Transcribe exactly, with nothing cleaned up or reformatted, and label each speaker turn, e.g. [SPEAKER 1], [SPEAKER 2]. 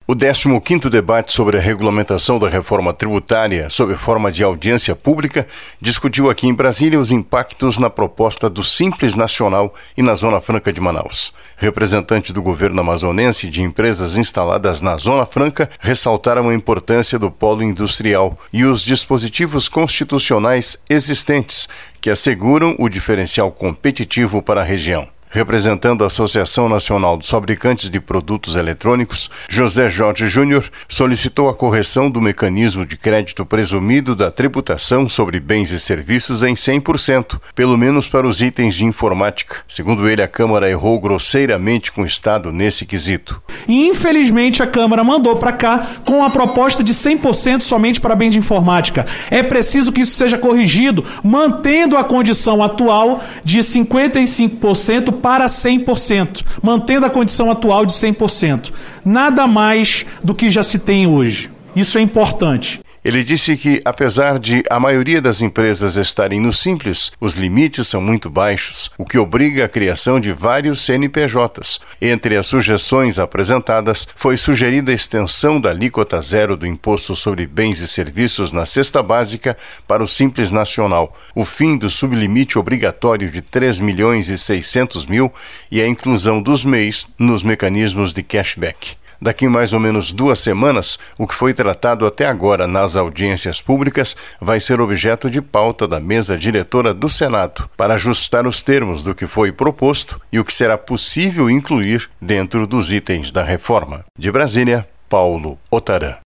[SPEAKER 1] O décimo quinto debate sobre a regulamentação da reforma tributária, sob forma de audiência pública, discutiu aqui em Brasília os impactos na proposta do Simples Nacional e na Zona Franca de Manaus. Representantes do governo amazonense e de empresas instaladas na Zona Franca ressaltaram a importância do polo industrial e os dispositivos constitucionais existentes que asseguram o diferencial competitivo para a região. Representando a Associação Nacional dos Fabricantes de Produtos Eletrônicos, José Jorge Júnior solicitou a correção do mecanismo de crédito presumido da tributação sobre bens e serviços em cem por cento, pelo menos para os itens de informática. Segundo ele, a Câmara errou grosseiramente com o Estado nesse quesito.
[SPEAKER 2] E, infelizmente, a Câmara mandou para cá com a proposta de cem por cento somente para bens de informática. É preciso que isso seja corrigido, mantendo a condição atual de cinquenta e cinco por cento para cem por cento, mantendo a condição atual de cem por cento. Nada mais do que já se tem hoje. Isso é importante.
[SPEAKER 1] Ele disse que, apesar de a maioria das empresas estarem no Simples, os limites são muito baixos, o que obriga a criação de vários C N P Js. Entre as sugestões apresentadas, foi sugerida a extensão da alíquota zero do Imposto sobre Bens e Serviços na cesta básica para o Simples Nacional, o fim do sublimite obrigatório de três milhões e seiscentos mil e a inclusão dos M E Is nos mecanismos de cashback. Daqui mais ou menos duas semanas, o que foi tratado até agora nas audiências públicas vai ser objeto de pauta da mesa diretora do Senado, para ajustar os termos do que foi proposto e o que será possível incluir dentro dos itens da reforma. De Brasília, Paulo Otarã.